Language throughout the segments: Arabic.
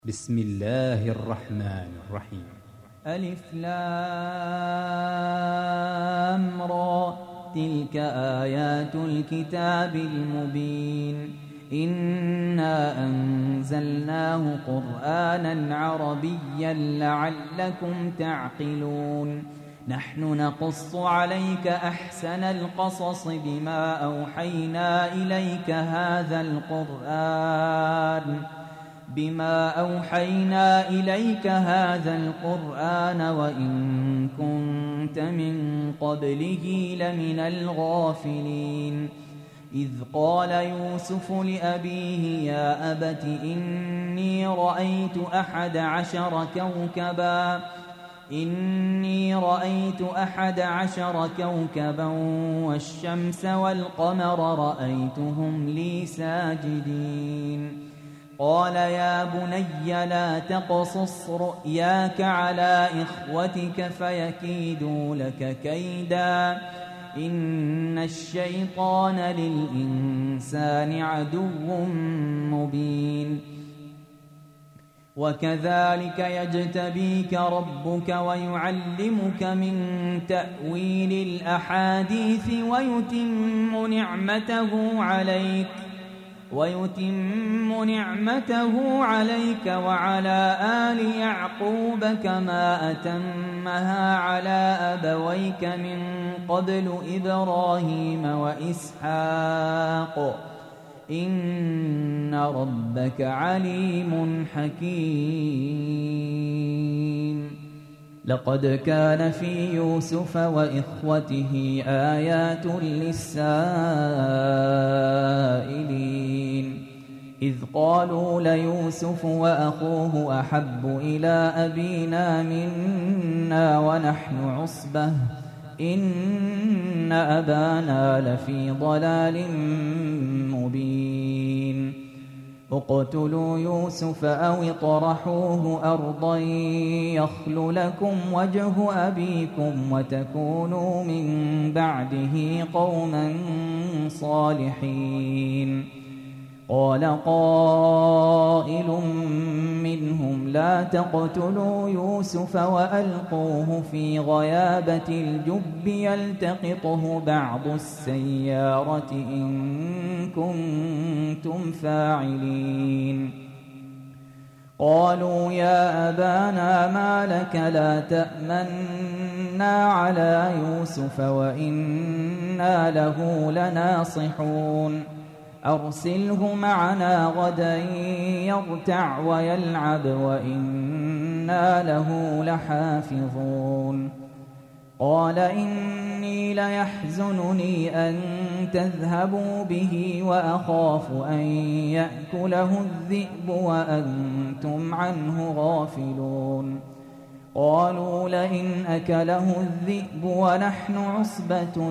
بسم الله الرحمن الرحيم. ألف لام را، تلك آيات الكتاب المبين. إنا أنزلناه قرآنا عربيا لعلكم تعقلون. نحن نقص عليك أحسن القصص بما أوحينا إليك هذا القرآن وإن كنت من قبله لمن الغافلين. إذ قال يوسف لأبيه يا أبت إني رأيت أحد عشر كوكبا والشمس والقمر رأيتهم لي ساجدين. قال يا بني لا تقصص رؤياك على إخوتك فيكيدوا لك كيدا إن الشيطان للإنسان عدو مبين. وكذلك يجتبيك ربك ويعلمك من تأويل الأحاديث ويتم نعمته عليك وعلى آل يعقوب كما أتمها على أبويك من قبل إبراهيم وإسحاق إن ربك عليم حكيم. لقد كان في يوسف وإخوته آيات للسائلين إذ قالوا ليوسف وأخوه أحب إلى أبينا منا ونحن عصبة إن أبانا لفي ضلال مبين. اقتلوا يوسف أو اطرحوه أرضا يخل لكم وجه أبيكم وتكونوا من بعده قوما صالحين. قال قائل منهم لا تقتلوا يوسف وألقوه في غيابة الجب يلتقطه بعض السيارة إن كنتم فاعلين. قالوا يا أبانا ما لك لا تأمنا على يوسف وإنا له لناصحون. أرسله معنا غدا يرتع ويلعب وإنا له لحافظون. قال إني ليحزنني أن تذهبوا به وأخاف أن يأكله الذئب وأنتم عنه غافلون. قالوا لئن أكله الذئب ونحن عصبة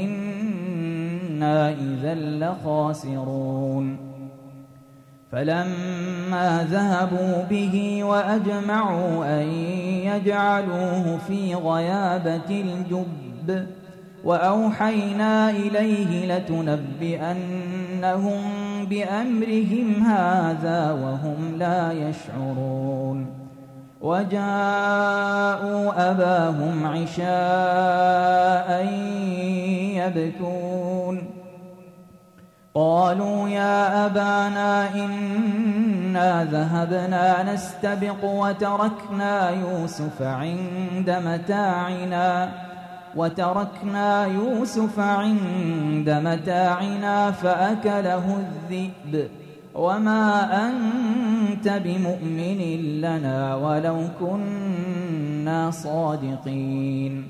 إنا إذا لخاسرون. فلما ذهبوا به وأجمعوا أن يجعلوه في غيابة الجب وأوحينا إليه لتنبئنهم بأمرهم هذا وهم لا يشعرون. وجاءوا أباهم عشاء يبكون. قالوا يا أبانا إنا ذهبنا نستبق وتركنا يوسف عند متاعنا فأكله الذئب وما أنت بمؤمن لنا ولو كنا صادقين.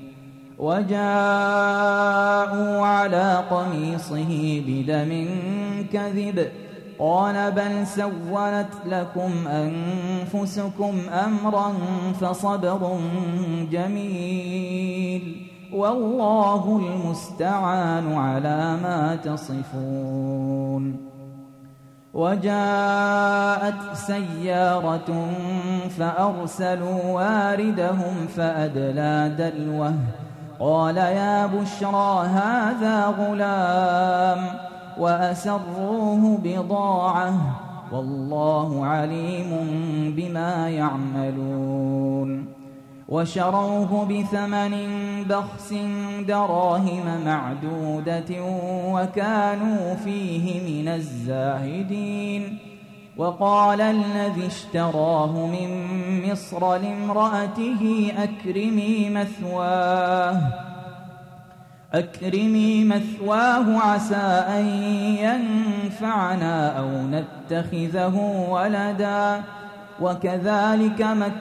وجاءوا على قميصه بدم كذب قال بل سولت لكم أنفسكم أمرا فصبر جميل والله المستعان على ما تصفون. وجاءت سيارة فأرسلوا واردهم فأدلى دلوه قال يا بشرى هذا غلام وأسروه بضاعة والله عليم بما يعملون. وشروه بثمن بخس دراهم معدودة وكانوا فيه من الزاهدين. وقال الذي اشتراه من مصر لامرأته أكرمي مثواه عسى أن ينفعنا أو نتخذه ولدا. وكذلك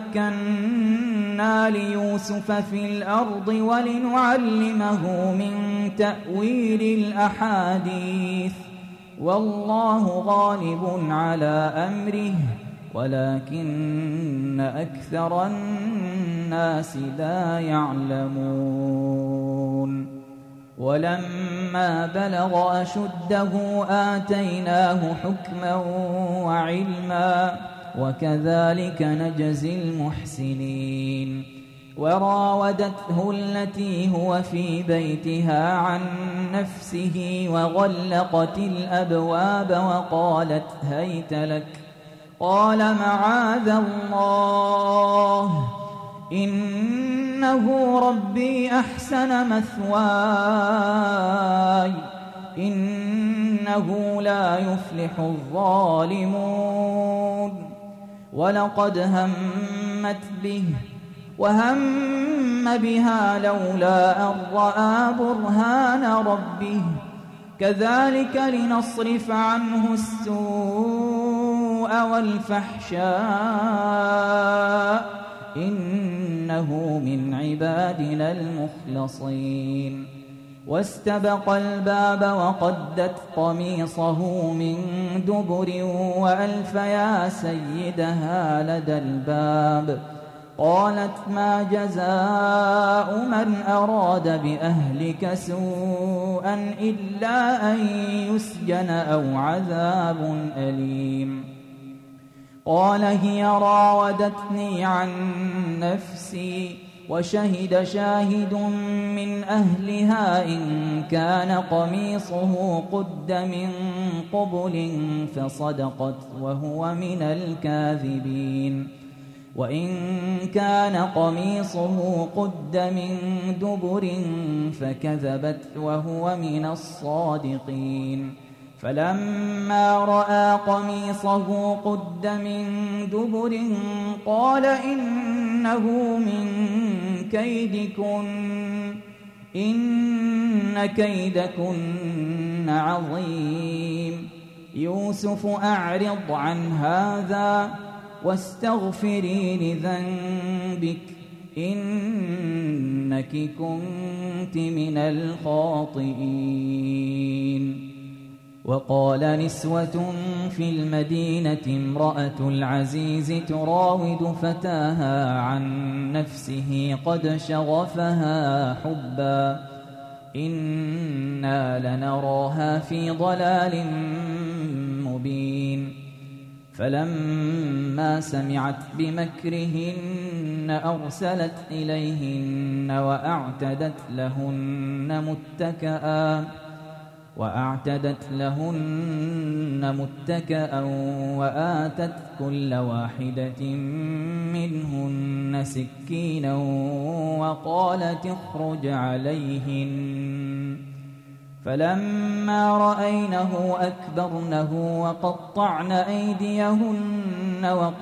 مكنا ليوسف في الأرض ولنعلمه من تأويل الأحاديث والله غالب على أمره ولكن أكثر الناس لا يعلمون. ولما بلغ أشده آتيناه حكما وعلما وكذلك نجزي المحسنين. وراودته التي هو في بيتها عن نفسه وغلقت الأبواب وقالت هيت لك. قال معاذ الله إنه ربي أحسن مثواي إنه لا يفلح الظالمون. ولقد همت به وهم بها لولا أن رأى برهان ربه كذلك لنصرف عنه السوء والفحشاء إنه من عبادنا المخلصين. واستبق الباب وقدت قميصه من دبر وألف يا سيدها لدى الباب. قالت ما جزاء من أراد بأهلك سوءا إلا أن يسجن أو عذاب أليم. قال هي راودتني عن نفسي وشهد شاهد من أهلها إن كان قميصه قد من قبل فصدقت وهو من الكاذبين. وإن كان قميصه قد من دبر فكذبت وهو من الصادقين. فلما رأى قميصه قد من دبر قال إنه من كيدكن إن كيدكن عظيم. يوسف أعرض عن هذا واستغفري لذنبك إنك كنت من الخاطئين. وقال نسوة في المدينة امرأة العزيز تراود فتاها عن نفسه قد شغفها حبا إنا لنراها في ضلال مبين. فلما سمعت بمكرهن أرسلت إليهن وأعتدت لهن متكأ وآتت كل واحدة منهن سكينا وقالت اخرج عليهن. فلما رأينه أكبرنه وقطعن أيديهن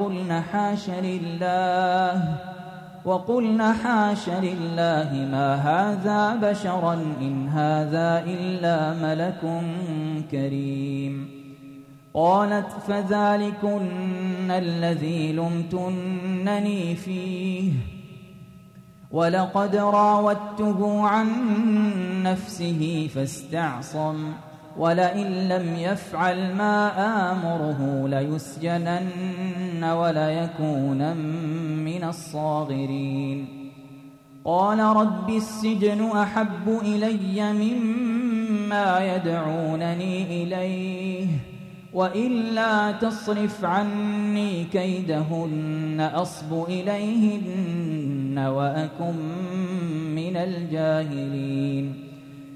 وقلن حاش لله ما هذا بشرا إن هذا إلا ملك كريم. قالت فذلكن الذي لمتنني فيه ولقد راودته عن نفسه فاستعصم ولئن لم يفعل ما آمره ليسجنن وليكونن من الصاغرين. قال رب السجن أحب إلي مما يدعونني إليه وإلا تصرف عني كيدهن أصب إليهن وأكن من الجاهلين.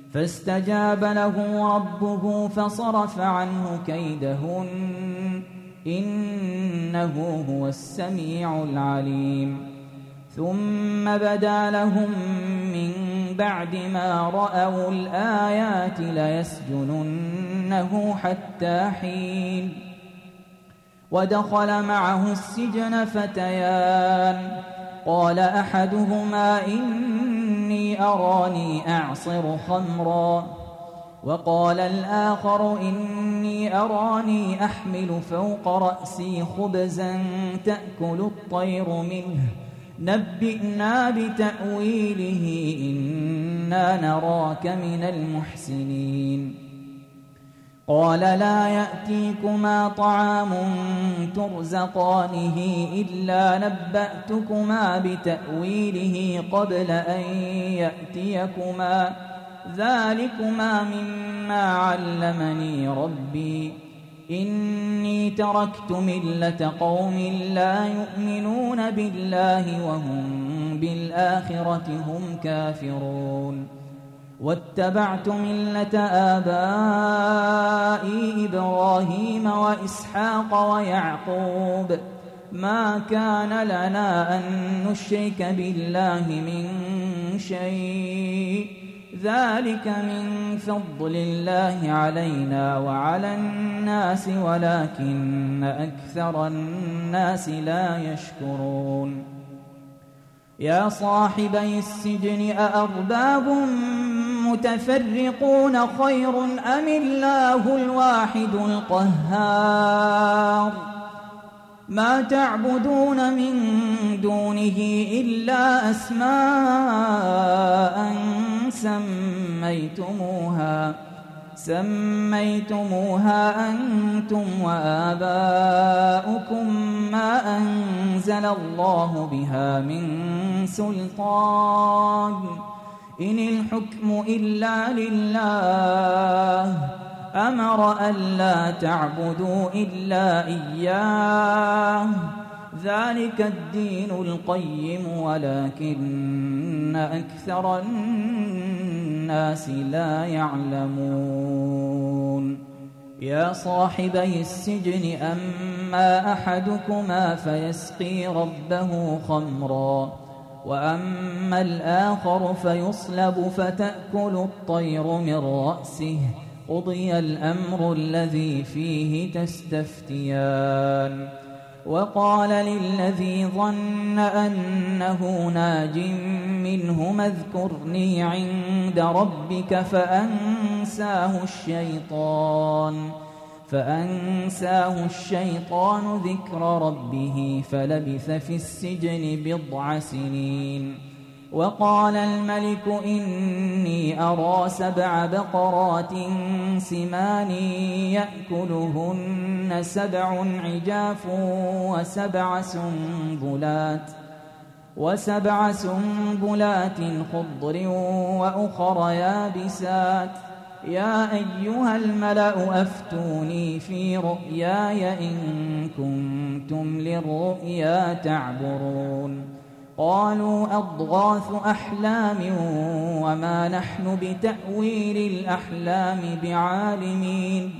فاستجاب له ربه فصرف عنه كيدهن إنه هو السميع العليم. ثم بدا لهم من بعد ما رأوا الآيات ليسجننه حتى حين. ودخل معه السجن فتيان، قال أحدهما إني أراني أعصر خمرا، وقال الآخر إني أراني أحمل فوق رأسي خبزا تأكل الطير منه، نبئنا بتأويله إنا نراك من المحسنين. قال لا يأتيكما طعام ترزقانه إلا نبأتكما بتأويله قبل أن يأتيكما، ذلكما مما علمني ربي، إني تركت ملة قوم لا يؤمنون بالله وهم بالآخرة هم كافرون، واتبعت ملة آبائي إبراهيم وإسحاق ويعقوب، ما كان لنا أن نشرك بالله من شيء، ذلك من فضل الله علينا وعلى الناس ولكن أكثر الناس لا يشكرون. يا صاحبي السجن أأرباب متفرقون خير أم الله الواحد القهار؟ ما تعبدون من دونه إلا أسماء سميتموها أنتم وآباؤكم ما أنزل الله بها من سلطان، إن الحكم إلا لله، أمر ألا تعبدوا إلا إياه، ذلك الدين القيم ولكن أكثر الناس لا يعلمون. يا صاحبي السجن أما أحدكما فيسقي ربه خمرا، وأما الآخر فيصلب فتأكل الطير من رأسه، قضي الأمر الذي فيه تستفتيان. وقال للذي ظن أنه ناج منهما اذكرني عند ربك فأنساه الشيطان ذكر ربه فلبث في السجن 9 سنين. وقال الملك إني أرى 7 بقرات سمان يأكلهن 7 عجاف وسبع سنبلات خضر وأخر يابسات، يا أيها الملأ أفتوني في رؤياي إن كنتم للرؤيا تعبرون. قالوا أضغاث أحلام وما نحن بتأويل الأحلام بعالمين.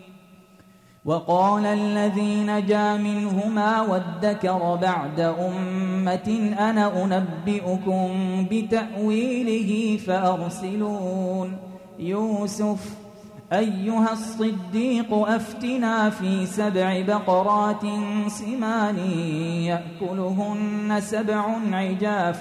وقال الذي نجا منهما وادكر بعد أمة أنا أنبئكم بتأويله فأرسلون. يوسف أيها الصديق أفتنا في 7 بقرات سمان يأكلهن 7 عجاف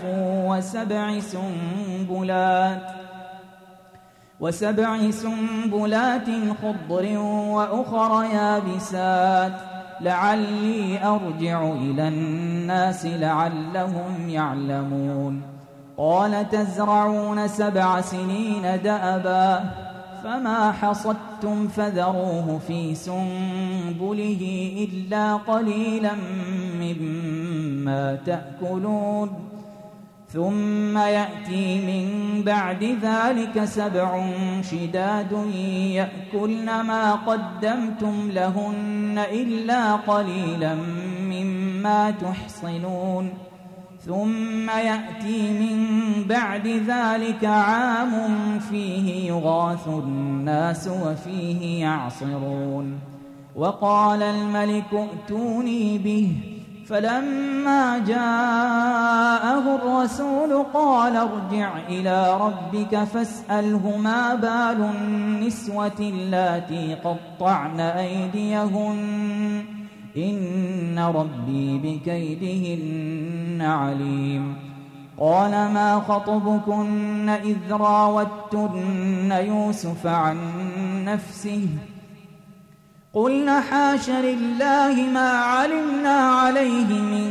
وسبع سنبلات خضر وأخر يابسات، لعلي أرجع إلى الناس لعلهم يعلمون. قال تزرعون 7 سنين دأبا فما حصدتم فذروه في سنبله إلا قليلا مما تأكلون. ثم يأتي من بعد ذلك 7 شداد يأكلن ما قدمتم لهن إلا قليلا مما تحصنون. ثم يأتي من بعد ذلك عام فيه يغاث الناس وفيه يعصرون. وقال الملك ائتوني به فلما جاءه الرسول قال ارجع إلى ربك فاسأله ما بال النسوة اللاتي قطعن أيديهن إن ربي بكيدهن عليم. قال ما خطبكن إذ راوتن يوسف عن نفسه قلنا حاش لله ما علمنا عليه من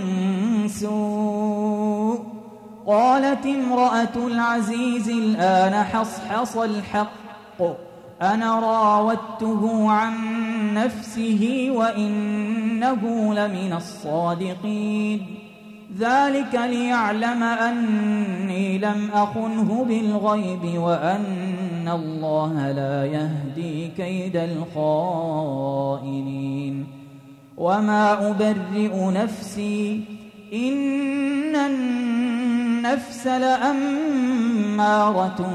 سوء. قالت امرأة العزيز الآن حصحص الحق أنا راودته عن نفسه وإنه لمن الصادقين. ذلك ليعلم أني لم أخنه بالغيب وأن الله لا يهدي كيد الخائنين. وما أبرئ نفسي إن النفس لأمارة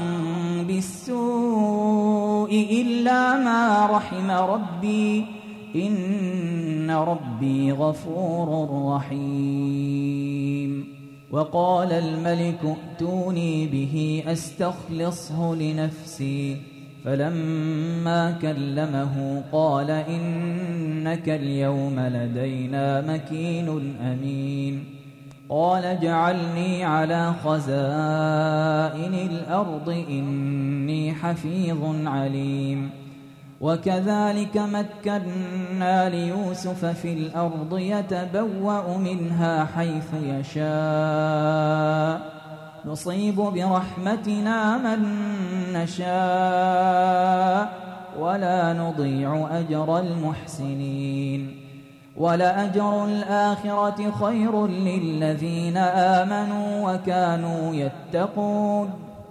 بالسوء إلا ما رحم ربي إن ربي غفور رحيم. وقال الملك ائتوني به أستخلصه لنفسي فلما كلمه قال إنك اليوم لدينا مكين أمين. قال اجعلني على خزائن الأرض إني حفيظ عليم. وكذلك مكنا ليوسف في الأرض يتبوأ منها حيث يشاء نصيب برحمتنا من نشاء ولا نضيع أجر المحسنين. ولأجر الآخرة خير للذين آمنوا وكانوا يتقون.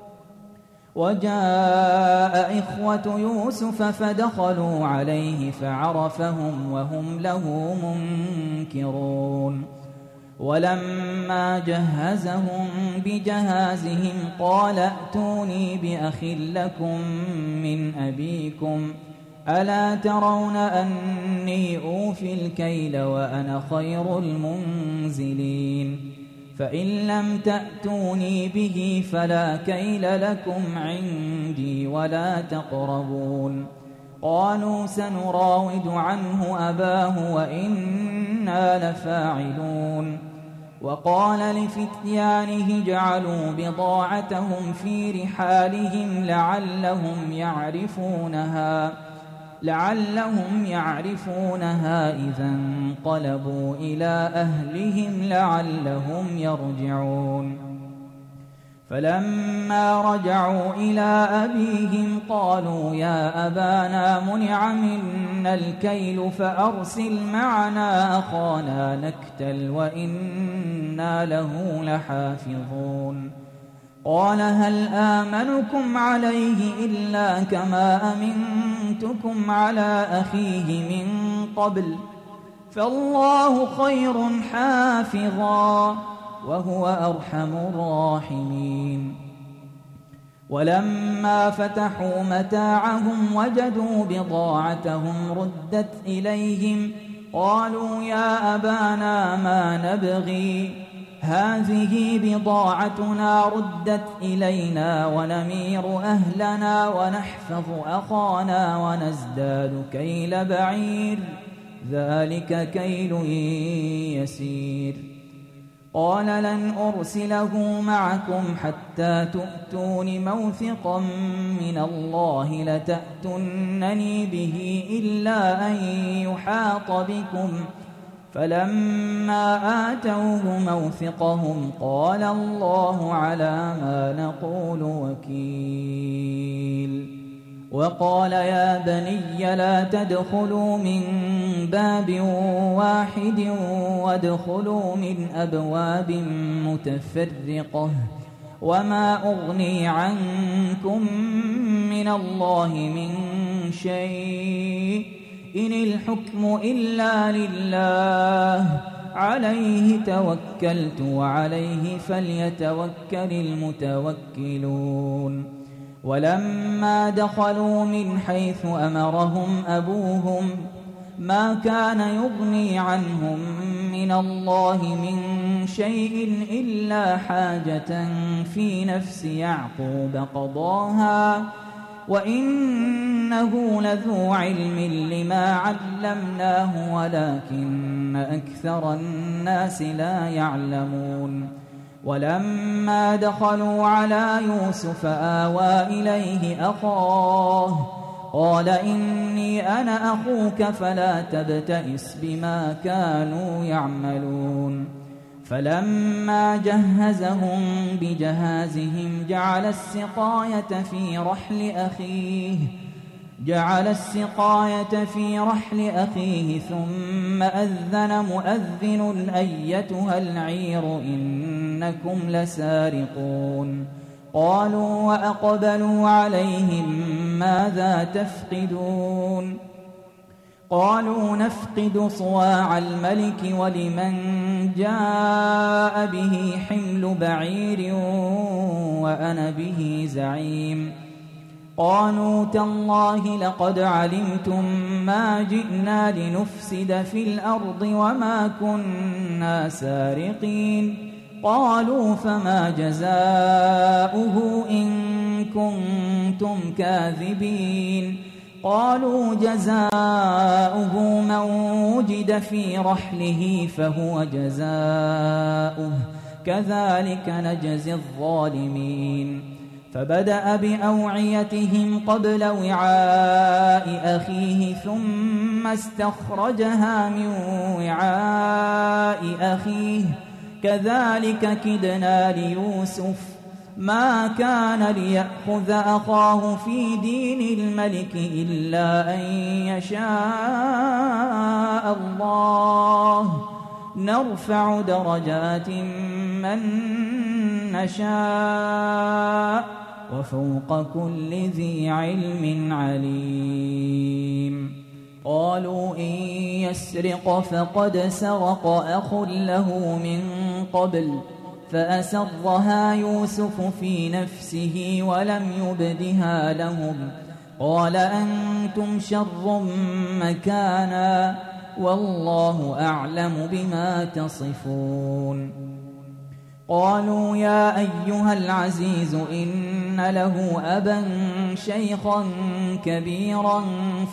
وجاء إخوة يوسف فدخلوا عليه فعرفهم وهم له منكرون. ولما جهزهم بجهازهم قال ائتوني بأخ لكم من أبيكم ألا ترون أني أوفي الكيل وأنا خير المنزلين. فإن لم تأتوني به فلا كيل لكم عندي ولا تقربون. قالوا سنراود عنه أباه وإنا لفاعلون. وقال لفتيانه اجعلوا بضاعتهم في رحالهم لعلهم يعرفونها إذا انقلبوا إلى أهلهم لعلهم يرجعون. فلما رجعوا إلى أبيهم قالوا يا أبانا منع منا الكيل فأرسل معنا أخانا نكتل وإنا له لحافظون. قال هل آمنكم عليه إلا كما أمنتكم على أخيه من قبل فالله خير حافظا وهو أرحم الراحمين. ولما فتحوا متاعهم وجدوا بضاعتهم ردت إليهم قالوا يا أبانا ما نبغي هذه بضاعتنا ردت إلينا ونمير أهلنا ونحفظ أخانا ونزداد كيل بعير ذلك كيل يسير. قال لن أرسله معكم حتى تؤتون موثقا من الله لتأتونني به إلا أن يحاط بكم. فلما آتوه موثقهم قال الله على ما نقول وكيل. وقال يا بني لا تدخلوا من باب واحد وادخلوا من أبواب متفرقة وما أغني عنكم من الله من شيء إن الحكم إلا لله عليه توكلت وعليه فليتوكل المتوكلون. ولما دخلوا من حيث أمرهم أبوهم ما كان يغني عنهم من الله من شيء إلا حاجة في نفس يعقوب قضاها وإنه لذو علم لما علمناه ولكن أكثر الناس لا يعلمون ولما دخلوا على يوسف آوى إليه أخاه قال إني أنا أخوك فلا تبتئس بما كانوا يعملون فلما جهزهم بجهازهم جعل السقاية في رحل أخيه ثم أذن مؤذن أيتها العير إنكم لسارقون قالوا وأقبلوا عليهم ماذا تفقدون قالوا نفقد صواع الملك ولمن جاء به حمل بعير وأنا به زعيم قالوا تالله لقد علمتم ما جئنا لنفسد في الأرض وما كنا سارقين قالوا فما جزاؤه إن كنتم كاذبين قالوا جزاؤه من وجد في رحله فهو جزاؤه كذلك نجزي الظالمين فبدأ بأوعيتهم قبل وعاء أخيه ثم استخرجها من وعاء أخيه كذلك كدنا ليوسف ما كان ليأخذ أخاه في دين الملك إلا أن يشاء الله نرفع درجات من نشاء وفوق كل ذي علم عليم قالوا إن يسرق فقد سرق أخ له من قبل فأسرها يوسف في نفسه ولم يبدها لهم قال أنتم شر مكانا والله أعلم بما تصفون قالوا يا أيها العزيز إن له أبا شيخا كبيرا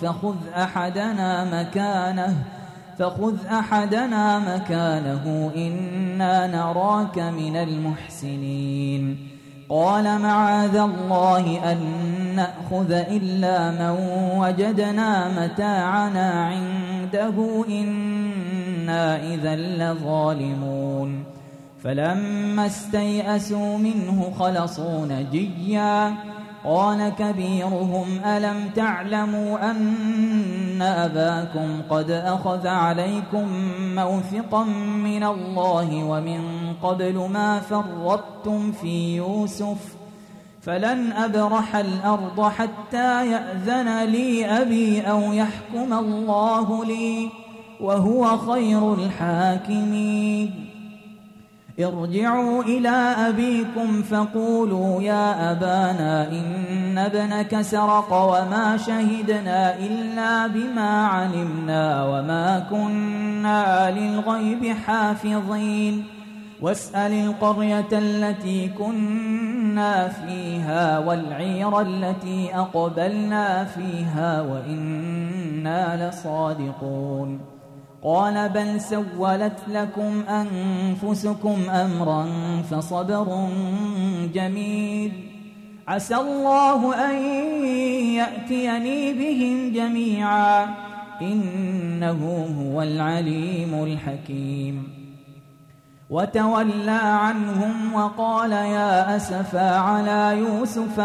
فخذ أحدنا مكانه إنا نراك من المحسنين قال معاذ الله أن نأخذ إلا من وجدنا متاعنا عنده إنا إذا لظالمون فلما استيئسوا منه خلصوا نجيا قال كبيرهم ألم تعلموا أن أباكم قد أخذ عليكم موثقا من الله ومن قبل ما فرطتم في يوسف فلن أبرح الأرض حتى يأذن لي أبي أو يحكم الله لي وهو خير الحاكمين ارجعوا إلى أبيكم فقولوا يا أبانا إن ابنك سرق وما شهدنا إلا بما علمنا وما كنا للغيب حافظين واسأل القرية التي كنا فيها والعير التي أقبلنا فيها وإنا لصادقون قال بل سولت لكم أنفسكم أمرا فصبر جميل عسى الله أن يأتيني بهم جميعا إنه هو العليم الحكيم وتولى عنهم وقال يا أسفا على يوسف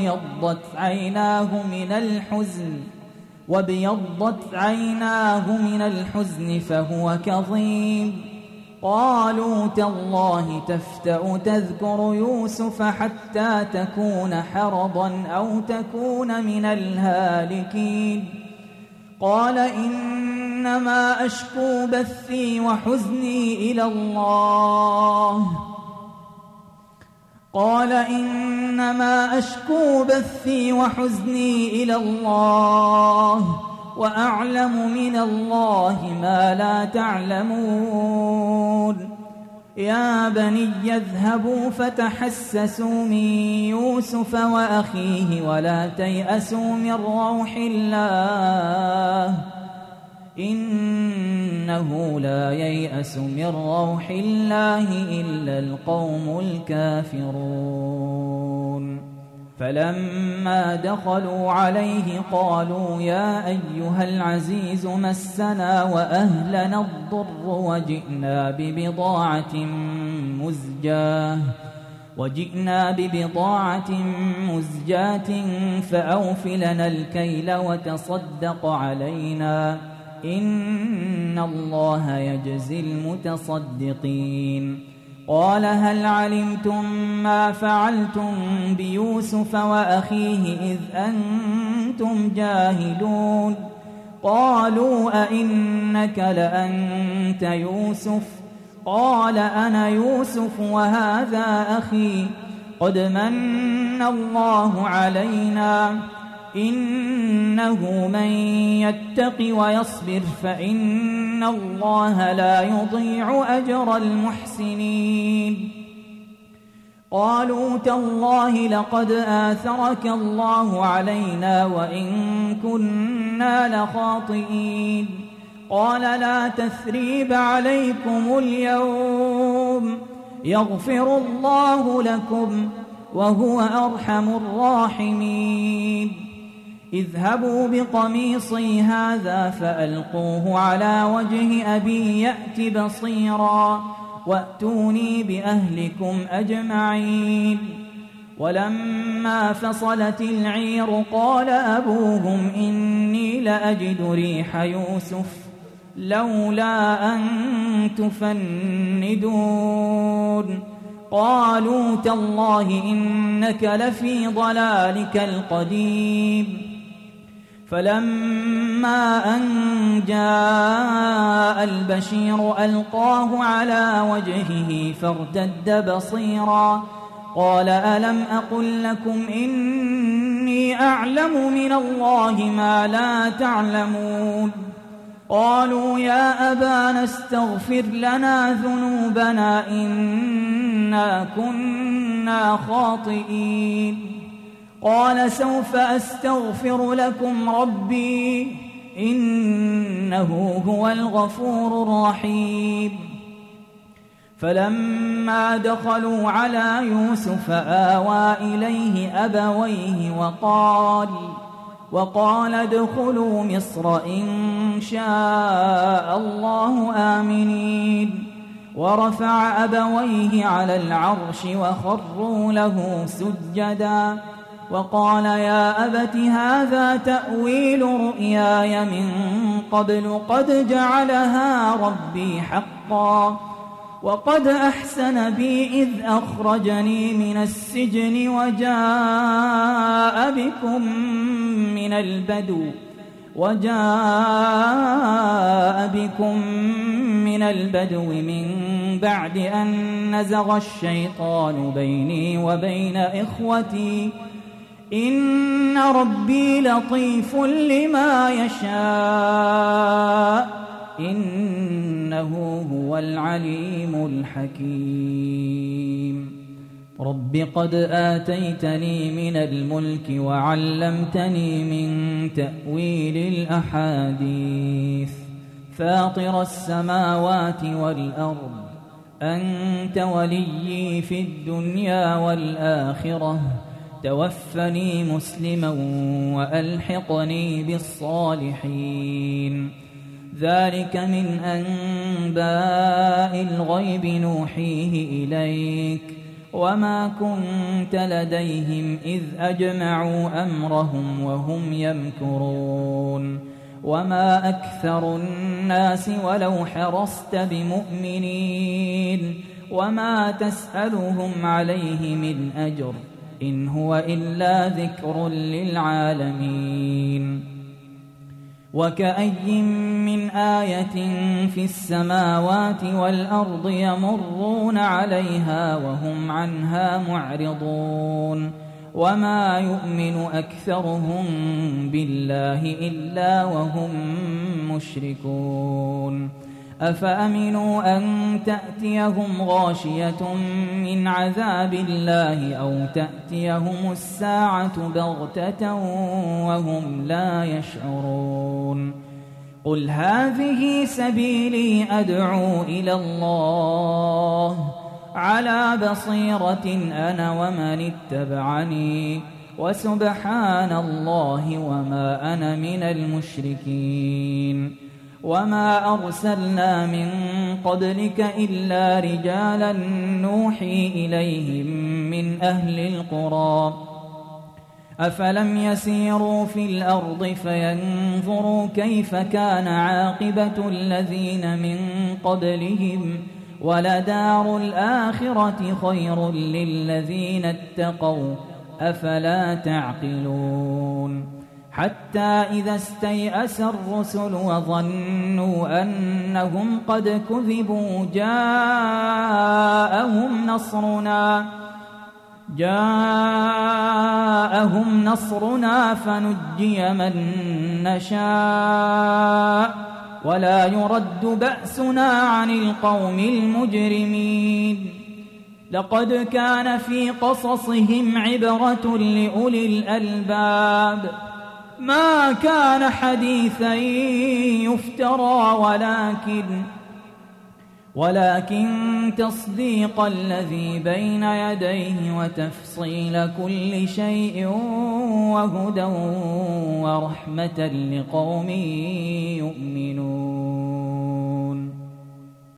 وابيضت عيناه من الحزن فهو كظيم قالوا تالله تفتأ تذكر يوسف حتى تكون حرضا أو تكون من الهالكين قال إنما أشكو بثي وحزني إلى الله وأعلم من الله ما لا تعلمون يا بني اذهبوا فتحسسوا من يوسف وأخيه ولا تيأسوا من روح الله إنه لا ييأس من روح الله إلا القوم الكافرون فلما دخلوا عليه قالوا يا أيها العزيز مسنا وأهلنا الضر وجئنا ببضاعة مزجاة فأوف لنا الكيل وتصدق علينا إن الله يجزي المتصدقين قال هل علمتم ما فعلتم بيوسف وأخيه إذ أنتم جاهلون قالوا أئنك لأنت يوسف قال أنا يوسف وهذا أخي قد من الله علينا إنه من يتق ويصبر فإن الله لا يضيع أجر المحسنين قالوا تالله لقد آثرك الله علينا وإن كنا لخاطئين قال لا تثريب عليكم اليوم يغفر الله لكم وهو أرحم الراحمين اذهبوا بقميصي هذا فألقوه على وجه أبي يأت بصيرا وأتوني بأهلكم أجمعين ولما فصلت العير قال أبوهم إني لأجد ريح يوسف لولا أن تفندون قالوا تالله إنك لفي ضلالك القديم فلما أن جاء البشير ألقاه على وجهه فارتد بصيرا قال ألم أقل لكم إني أعلم من الله ما لا تعلمون قالوا يا أبانا استغفر لنا ذنوبنا إنا كنا خاطئين قال سوف أستغفر لكم ربي إنه هو الغفور الرحيم فلما دخلوا على يوسف آوى إليه أبويه وقال ادخلوا مصر إن شاء الله آمنين ورفع أبويه على العرش وخروا له سجدا وقال يا أبت هذا تأويل رؤياي من قبل قد جعلها ربي حقا وقد أحسن بي إذ أخرجني من السجن وجاء بكم من البدو من بعد أن نزغ الشيطان بيني وبين إخوتي إن ربي لطيف لما يشاء إنه هو العليم الحكيم رب قد آتيتني من الملك وعلمتني من تأويل الأحاديث فاطر السماوات والأرض أنت وليي في الدنيا والآخرة توفني مسلما وألحقني بالصالحين ذلك من أنباء الغيب نوحيه إليك وما كنت لديهم إذ أجمعوا أمرهم وهم يمكرون وما أكثر الناس ولو حرصت بمؤمنين وما تسألهم عليه من أجر إن هو إلا ذكر للعالمين وكأي من آية في السماوات والأرض يمرون عليها وهم عنها معرضون وما يؤمن أكثرهم بالله إلا وهم مشركون أفأمنوا أن تأتيهم غاشية من عذاب الله أو تأتيهم الساعة بغتة وهم لا يشعرون قل هذه سبيلي أدعو إلى الله على بصيرة أنا ومن اتبعني وسبحان الله وما أنا من المشركين وما أرسلنا من قبلك إلا رجالا نوحي إليهم من أهل القرى أفلم يسيروا في الأرض فينظروا كيف كان عاقبة الذين من قبلهم ولدار الآخرة خير للذين اتقوا أفلا تعقلون حتى إذا استيأس الرسل وظنوا أنهم قد كذبوا جاءهم نصرنا فنجي من نشاء ولا يرد بأسنا عن القوم المجرمين لقد كان في قصصهم عبرة لأولي الألباب ما كان حديثا يفترى ولكن تصديق الذي بين يديه وتفصيل كل شيء وهدى ورحمة لقوم يؤمنون